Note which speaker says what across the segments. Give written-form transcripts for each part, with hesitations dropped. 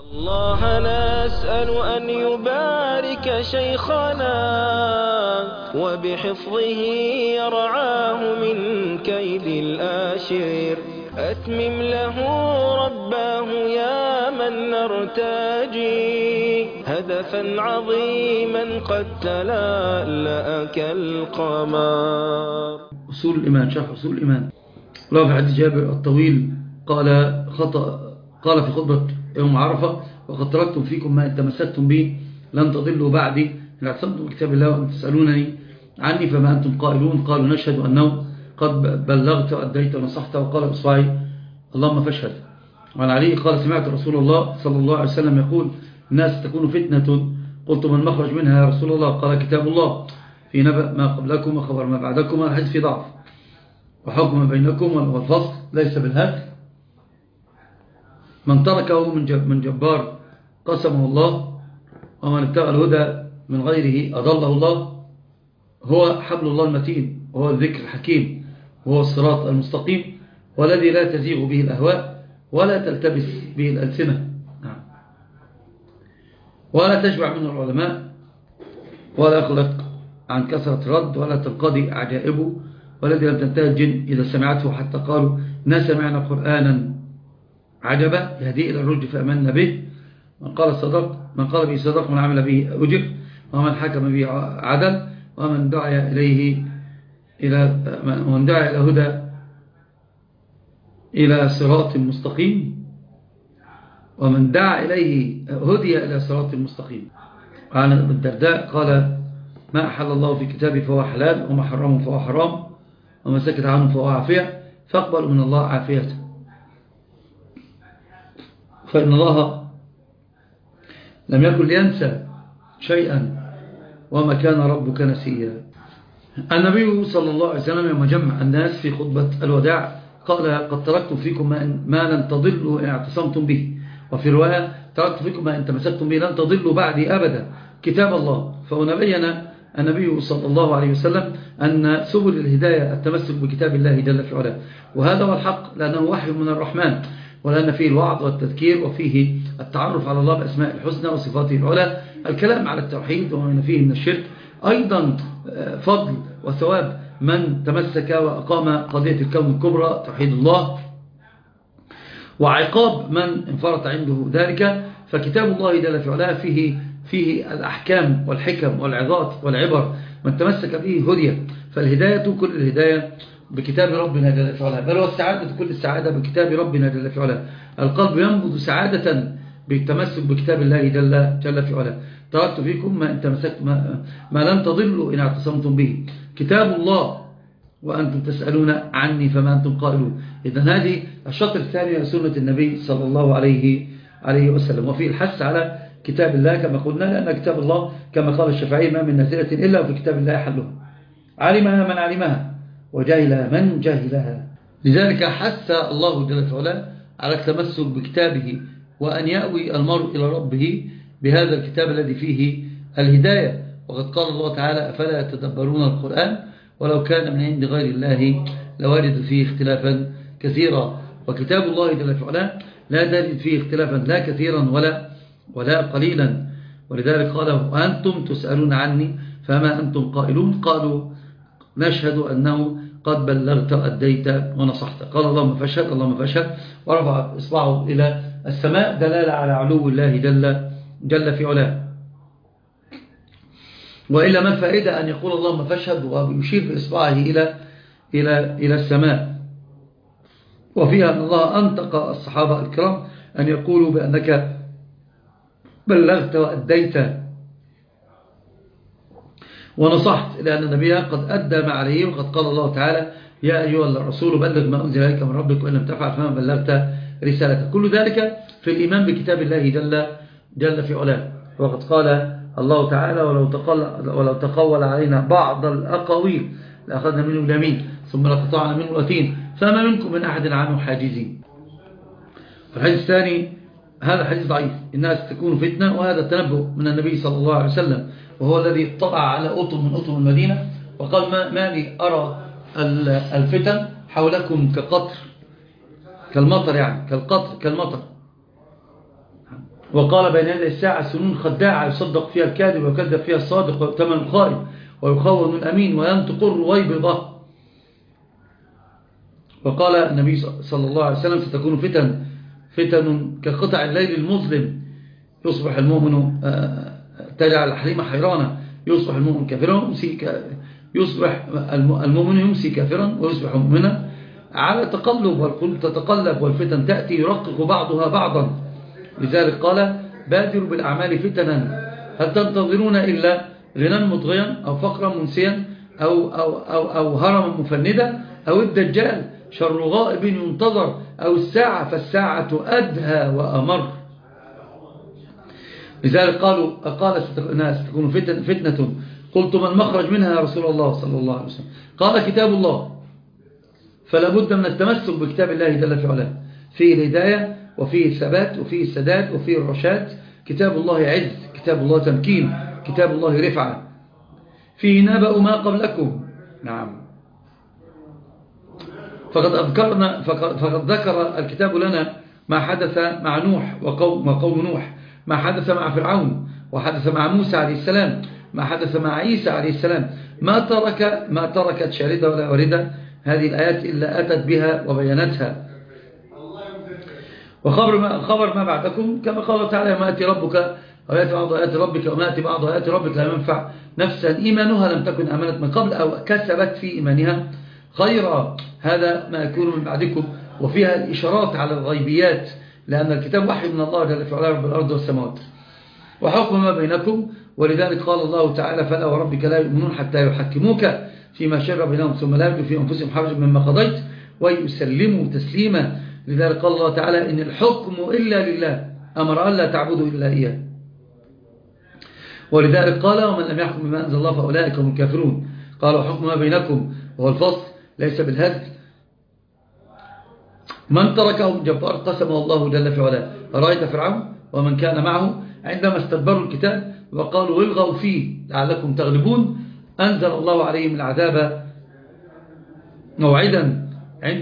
Speaker 1: الله نسأل أن يبارك شيخنا وبحفظه يرعاه من كيد الآشر. أتمم له رباه يا من نرتجي هدفا عظيما قد تلألأ كالقمر.
Speaker 2: أصول الإيمان، شرح أصول الإيمان. رافع حديث جابر الطويل قال في خطبة يوم عرفة: وقد تركتم فيكم ما إن تمسكتم به لن تضلوا بعدي إن اعتصمتم بكتاب الله وأن تسألونني عني فما أنتم قائلون. قالوا: نشهد أنه قد بلغت وأديت ونصحت. وقال بإصبعي: اللهم فاشهد. وعن علي قال: سمعت رسول الله صلى الله عليه وسلم يقول: الناس تكون فتنة. قلت: ما المخرج منها يا رسول الله؟ قال: كتاب الله في نبأ ما قبلكم وخبر ما بعدكم والحديث في ضعف وحكم بينكم والفصل ليس بالهك. من تركه من جبار قسمه الله، ومن ابتغى الهدى من غيره أضله الله. هو حبل الله المتين، وهو الذكر الحكيم، وهو الصراط المستقيم، والذي لا تزيغ به الأهواء ولا تلتبس به الألسنة، ولا تشبع منه العلماء، ولا يخلق عن كثرة رد، ولا تنقضي عجائبه، والذي لم تنتهي الجن إذا سمعته حتى قالوا: إنا سمعنا قرآنا عجبا يهدي إلى الرشد فآمنا به. من قال به صدق، من عمل به أجر، ومن حكم به عدل، ومن دعا إليه إلى هدى إلى صراط مستقيم، ومن دعا إليه هدي إلى صراط مستقيم. عن ابن الدرداء قال: ما أحل الله في كتابه فهو حلال، وما حرمه فهو حرام، وما سكت عنه فهو عافية، فاقبل من الله عافيته، فإن الله لم يكن لينسى شيئا وما كان ربك نسيا. النبي صلى الله عليه وسلم يوم جمع الناس في خطبة الوداع قال: قد تركت فيكم ما لن تضلوا إن اعتصمتم به. وفي رواية: تركت فيكم ما إن تمسكتم به لن تضلوا بعدي أبدا، كتاب الله. فهنا بين النبي صلى الله عليه وسلم أن سبل الهداية التمسك بكتاب الله جل في علاه، وهذا هو الحق، لأنه وحي من الرحمن، ولأن فيه الوعظ والتذكير، وفيه التعرف على الله بأسماء الحسنى وصفاته العلى، الكلام على التوحيد وما فيه من الشرك. أيضا فضل وثواب من تمسك وأقام قضية الكون الكبرى توحيد الله، وعقاب من انفرط عنده ذلك. فكتاب الله جل في علاه فيه الأحكام والحكم والعظات والعبر، من تمسك به هدي. فالهداية كل الهداية بكتاب ربنا جل في علاه، بل والسعادة كل السعادة بكتاب ربنا جل في علاه. القلب ينبض سعادة بالتمسك بكتاب الله جل في علاه. تركت فيكم ما إن تمسكت ما لن تضلوا إن اعتصمتم به، كتاب الله وأنتم تسألون عني فما أنتم قائلون. إذن هذه الشطر الثاني من سنة النبي صلى الله عليه وسلم، وفي الحث على كتاب الله كما قلنا، لأن كتاب الله كما قال الشافعي: ما من نازلة إلا وفي كتاب الله حلها، علمها من علمها وجهلها من جهلها. لذلك حث الله جل وعلا على التمسك بكتابه، وأن يأوي المرء إلى ربه بهذا الكتاب الذي فيه الهداية. وقد قال الله تعالى: أفلا يتدبرون القرآن ولو كان من عند غير الله لوجدوا فيه اختلافا كثيرا. وكتاب الله جل وعلا لا تجد فيه اختلافا لا كثيرا ولا قليلا. ولذلك قال: وأنتم تسألون عني فما أنتم قائلون. قالوا: نشهد أنه قد بلغت وأديت ونصحت. قال: اللهم فاشهد، اللهم فاشهد، ورفع إصبعه إلى السماء دلالة على علو الله جل في علاه. وإلا ما الفائدة أن يقول اللهم فاشهد ويشير بإصبعه إلى السماء؟ وفيها أن الله أنطق الصحابة الكرام أن يقولوا بأنك بلغت وأديت ونصحت، لأن النبي قد أدى ما عليه. وقد قال الله تعالى: يا أيها الرسول بلغ ما أنزل إليك من ربك وإن لم تفعل فما بلغت رسالته. كل ذلك في الإيمان بكتاب الله جل في علاه. وقد قال الله تعالى: ولو تقول علينا بعض الأقاويل لأخذنا منه اليمين ثم لقطعنا منه الوتين فما منكم من أحد عنه حاجزين. الحديث الثاني: هذا حديث ضعيف، الناس تكون فتنة، وهذا التنبؤ من النبي صلى الله عليه وسلم، وهو الذي اطلع على أطم من أطم المدينة وقال: ما لي أرى الفتن حولكم كقطر، كالمطر، يعني كالقطر كالمطر. وقال بين يدي الساعة سنون خداعة يصدق فيها الكاذب ويكذب فيها الصادق ويؤتمن الخائن ويخون الأمين وينطق الرويبضة. وقال النبي صلى الله عليه وسلم ستكون فتن كقطع الليل المظلم، يصبح المؤمن تجعل الحريم حيرانا، يصبح المؤمن كافرا يصبح المؤمن يمسي كافرا ويصبح مؤمنا، على تقلب، والقلوب تتقلب والفتن تأتي يرقق بعضها بعضا. لذلك قال بادروا بالأعمال فتنا، هل تنتظرون إلا غنى مطغيا أو فقرا منسيا أو هرما مفندا أو الدجال شر غائب ينتظر أو الساعة فالساعة أدهى وأمر. لذلك قال ستكون فتنة، قلت ما المخرج منها يا رسول الله صلى الله عليه وسلم؟ قال كتاب الله، فلا بد من التمسك بكتاب الله جل في علاه، فيه الهداية وفيه الثبات وفيه السداد وفيه الرشاد. كتاب الله عز، كتاب الله تمكين، كتاب الله رفعة، فيه نبأ ما قبلكم. نعم، فقد ذكر الكتاب لنا ما حدث مع نوح وقوم نوح، ما حدث مع فرعون، وحدث مع موسى عليه السلام، ما حدث مع عيسى عليه السلام. ما تركت شاردة ولا واردة هذه الآيات إلا أتت بها وبينتها. وخبر ما بعدكم كما قال تعالى ما أتي ربك ويأتي بعض آيات ربك وما أتي بعض آيات ربك لا ينفع نفسا إيمانها لم تكن آمنت من قبل أو كسبت في إيمانها خيرا. هذا ما يكون من بعدكم، وفيها الإشارات على الغيبيات، لأن الكتاب وحي من الله جل وعلا رب الأرض والسماوات، وحكم ما بينكم. ولذلك قال الله تعالى فلا وربك لا يؤمنون حتى يحكموك فيما شر بينهم ثم لا يجدوا في أنفسهم حرج مما قضيت ويسلموا تسليما. لذلك قال الله تعالى إن الحكم إلا لله، أمر أن لا تعبدوا إلا إياه. ولذلك قال ومن لم يحكم بما أنزل الله فأولئك هم الكافرون. قال وحكم ما بينكم وهو الفصل ليس بالهدف، من تركه جبار قسمه الله جل في علاه. رأيت فرعون ومن كان معه عندما استدبروا الكتاب وقالوا الغوا فيه لعلكم تغلبون، أنزل الله عليهم العذاب موعدا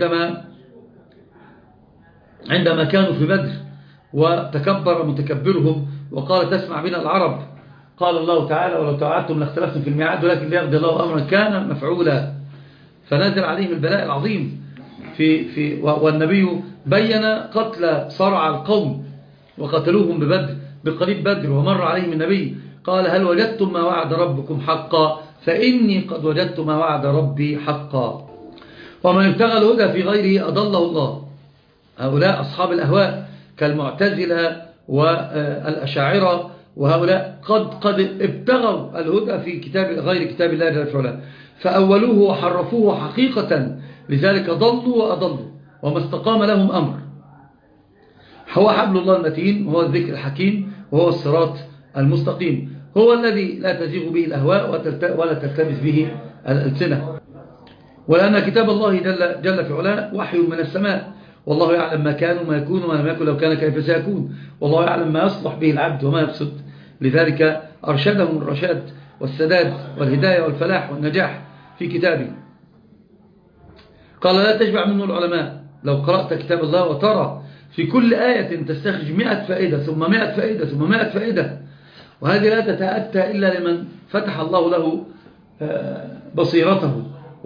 Speaker 2: عندما كانوا في بدر وتكبر متكبرهم وقال تسمع بنا العرب. قال الله تعالى ولو توعدتم لاختلفتم في الميعاد ولكن ليقضي الله أمرا كان مفعولا. فنزل عليهم البلاء العظيم والنبي بين قتل صرع القوم وقتلوهم بقريب بدر. ومر عليهم النبي قال هل وجدتم ما وعد ربكم حقا فإني قد وجدت ما وعد ربي حقا. ومن ابتغى الهدى في غيره أضله الله. هؤلاء أصحاب الأهواء كالمعتزلة والأشاعرة، وهؤلاء قد ابتغوا الهدى في غير كتاب الله جل وعلا، فأولوه وحرفوه حقيقة، لذلك ضلوا وأضلوا وما استقام لهم أمر. هو حبل الله المتين وهو الذكر الحكيم وهو الصراط المستقيم، هو الذي لا تزيغ به الأهواء ولا تلتبس به الألسنة. ولأن كتاب الله جل في علاه وحي من السماء، والله يعلم ما كان وما يكون وما لم يكن لو كان كيف سيكون، والله يعلم ما يصلح به العبد وما يفسد. لذلك أرشدهم الرشاد والسداد والهداية والفلاح والنجاح في كتابه. قال لا تشبع منه العلماء. لو قرأت كتاب الله وترى في كل آية تستخرج 100 فائدة ثم 100 فائدة ثم 100 فائدة، وهذه لا تتأتى إلا لمن فتح الله له بصيرته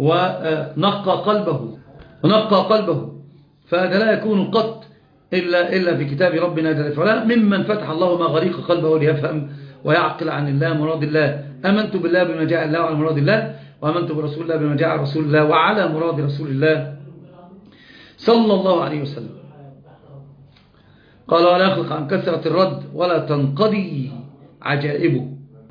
Speaker 2: ونقى قلبه، فهذا لا يكون قط إلا في كتاب ربنا جل وعلا ممن فتح الله مغاريق قلبه ليفهم ويعقل عن الله مراد الله. آمنت بالله بما جاء الله على مراد الله، وآمنت برسول الله بما جاء على رسول الله وعلى مراد رسول الله صلى الله عليه وسلم. قال ولا يخلق عن كثرة الرد ولا تنقضي عجائبه.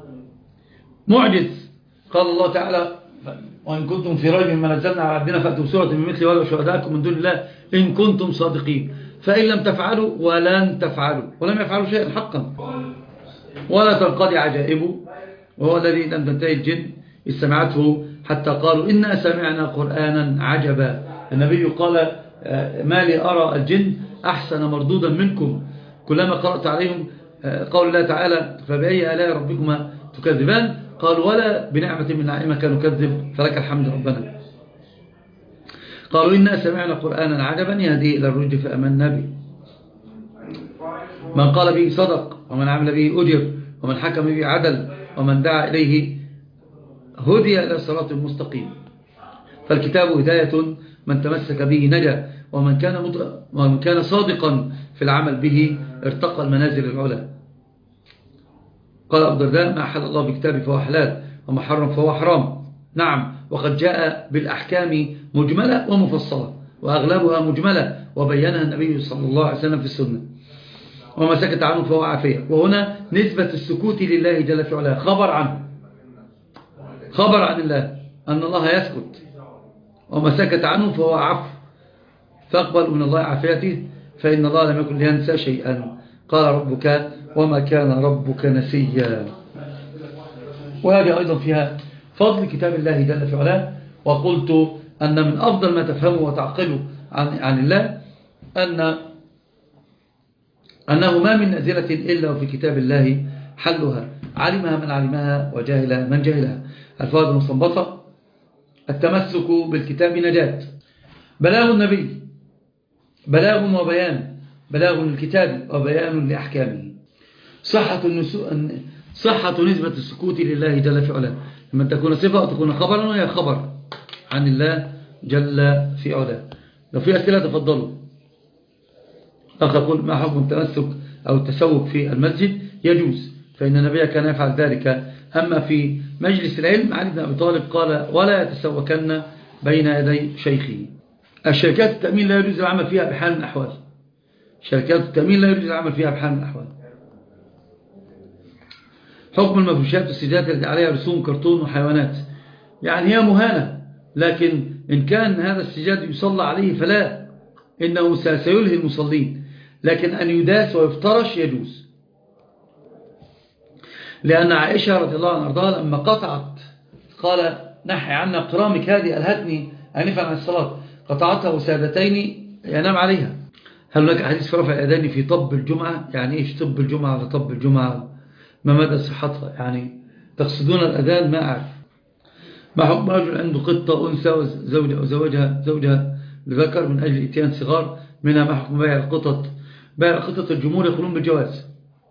Speaker 2: معجز. قال الله تعالى وإن كنتم في ريب مما نزلنا على عبدنا فأتوا بسورة من مثل ولو شهداءكم من دون الله إن كنتم صادقين. فإن لم تفعلوا ولن تفعلوا ولم يفعلوا شيئا حقا. ولا تنقضي عجائبه، وهو الذي لم تنتهي الجن إذ سمعته حتى قالوا إنا سمعنا قرآنا عجبا. النبي قال ما لي أرى الجن أحسن مردودا منكم كلما قرأت عليهم قول الله تعالى فبأي آلاء ربكما تكذبان قالوا ولا بنعمة من نعيمك نكذب فلك الحمد ربنا. قالوا إنا سمعنا قرآنا عجبا يهدي إلى الرشد فآمنا به. من قال به صدق، ومن عمل به أجر، ومن حكم به عدل، ومن دعا إليه هدي إلى الصراط المستقيم. فالكتاب هداية، من تمسك به نجا، ومن كان صادقا في العمل به ارتقى المنازل العلى. قال أبو الدرداء: ما أحل الله بكتابه فهو حلال، وما حرم فهو حرام. نعم، وقد جاء بالأحكام مجملة ومفصلة، وأغلبها مجملة وبينها النبي صلى الله عليه وسلم في السنة. وما سكت عنه فهو عافية. وهنا نسبة السكوت لله جل في علاه، خبر عن الله أن الله يسكت، وما سكت عنه فهو عفو، فاقبل من الله عافيته، فإن الله لم يكن لينسى شيئا. قال ربك: وما كان ربك نسيا. وهذه أيضا فيها فضل كتاب الله جل في علاه. وقلت أن من أفضل ما تفهمه وتعقله عن الله أنه ما من نازلة إلا وفي كتاب الله حلها، علمها من علمها وجاهلها من جاهلها. الفوائد المستنبطة: التمسك بالكتاب نجاة، بلاغ النبي بلاغ وبيان، بلاغ للكتاب وبيان لأحكامه. صحة نسبة السكوت لله جل في علاه، لما تكون صفة وتكون خبرا، وهي خبر عن الله جل في علاه. لو في أسئلة تفضلوا. أخ يقول: ما حكم التمسك أو التسوق في المسجد؟ يجوز، فإن النبي كان يفعل ذلك. أما في مجلس العلم، علي بن أبي طالب قال: ولا يتسوكن بين يدي شيخه. الشركات التأمين لا يجوز العمل فيها بحال من الأحوال. شركات التأمين لا يجوز العمل فيها بحال من الأحوال. حكم المفروشات والسجادات التي عليها رسوم كرتون وحيوانات، يعني هي مهانة، لكن إن كان هذا السجاد يصلى عليه فلا، إنه سيلهي المصلين، لكن أن يداس ويفترش يجوز. لأن عائشة رضي الله عنها أرضاها لما قطعت قال: نحي عنا قرامك هذه ألهتني أنفا عن الصلاة، قطعتها وسادتين ينام عليها. هل هناك حديث في رفع الأذان في طب الجمعة؟ يعني إيش طب الجمعة على طب الجمعة؟ ما مدى صحتها؟ يعني تقصدون الأذان؟ ما أعرف. ما حكم رجل عنده قطة أنثى وزوجها لذكر من أجل إتيان صغار منها؟ ما حكم بيع القطط؟ بيع القطط الجمهور يقولون بالجواز.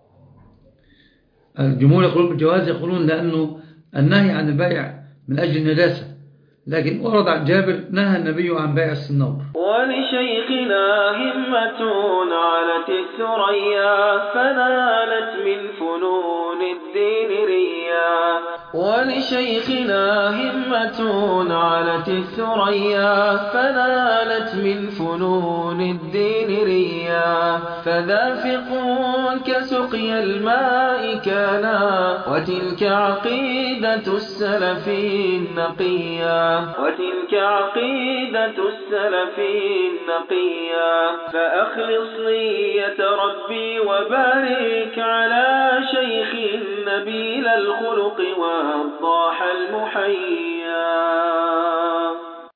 Speaker 2: الجمهور يقولون بالجواز، يقولون لأنه النهي عن البيع من أجل النجاسة، لكن ورد عن جابر: نهى النبي عن بيع الصنور.
Speaker 1: ولشيخنا همة علت الثريا، فنالت من فنون الدين ريا. ولشيخنا همة علت الثريا، فنالت من فنون الدين ريا. فذافق كسقي الماء كانا، وتلك عقيدة السلف النقيا، وتلك عقيدة السلف النقيا. فأخلص نية ربي وبارك على شيخ نبيل الخلق والضاح المحيا.